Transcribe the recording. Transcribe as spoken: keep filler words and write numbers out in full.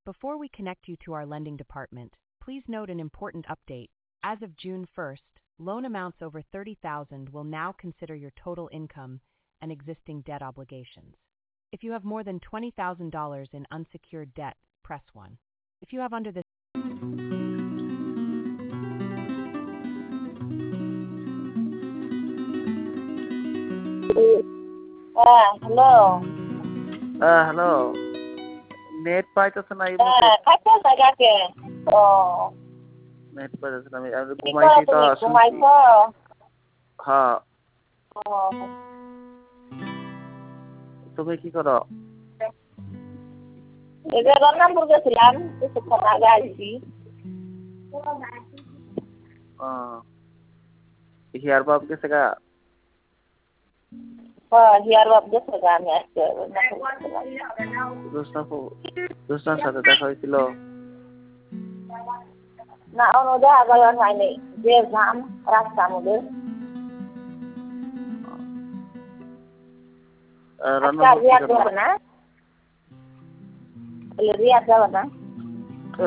Before we connect you to our lending department, please note an important update. As of June first, loan amounts over thirty thousand dollars will now consider your total income and existing debt obligations. If you have more than twenty thousand dollars in unsecured debt, press one. If you have under this হ্যাঁ hello হ্যাঁ hello net পাইতেছে না এই মুহূর্তে হ্যাঁ থাকো জায়গাকে ও net পাইতেছে না আমি আমি কি করো ঘুমাইছি তো তুমি শুনছি ঘুমাইছো হ্যাঁ ও তুমি কি করো এই যে রংপুর গেছিলাম কিছুক্ষণ আগে আসছি আহ হিয়ার বাপ গেছে গা হ্যাঁ হিয়ার বাপ গেছে গা আমি আজকে রোশনাফু রোশনার সাথে দেখা হয়েছিল না অন্য দেখা গেল হয়নি যে ঝাম রাস্তার মধ্যে রান্না আজকে রিয়াদ যাবে না রিয়াদ যাবে না